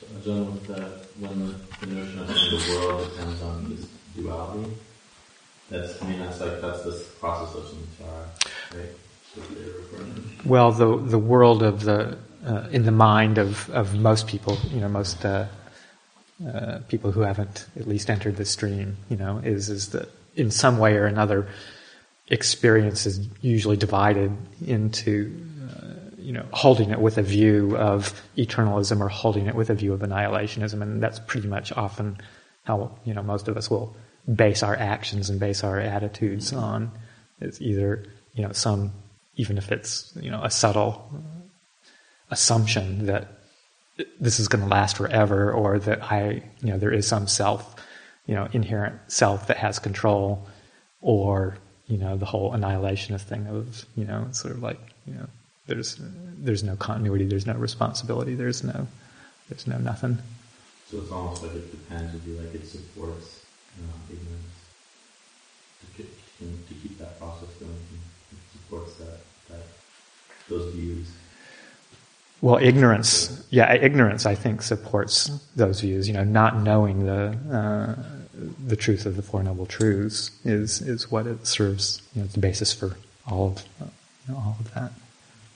John, with when the notion of the world depends on this duality, that's this process of samsara, right? Well, the world of the in the mind of most people, most people who haven't at least entered the stream, is that in some way or another, experience is usually divided into, holding it with a view of eternalism or holding it with a view of annihilationism, and that's pretty much often how most of us will base our actions and base our attitudes on. It's either some, even if it's a subtle assumption that this is going to last forever, or that there is some self, inherent self that has control, or the whole annihilationist thing of sort of like there's no continuity, there's no responsibility, there's no nothing. So it's almost like it depends, would be like it supports ignorance to keep that process going. It supports those views. Well, ignorance, I think supports those views. Not knowing the truth of the Four Noble Truths is what it serves. The basis for all of that.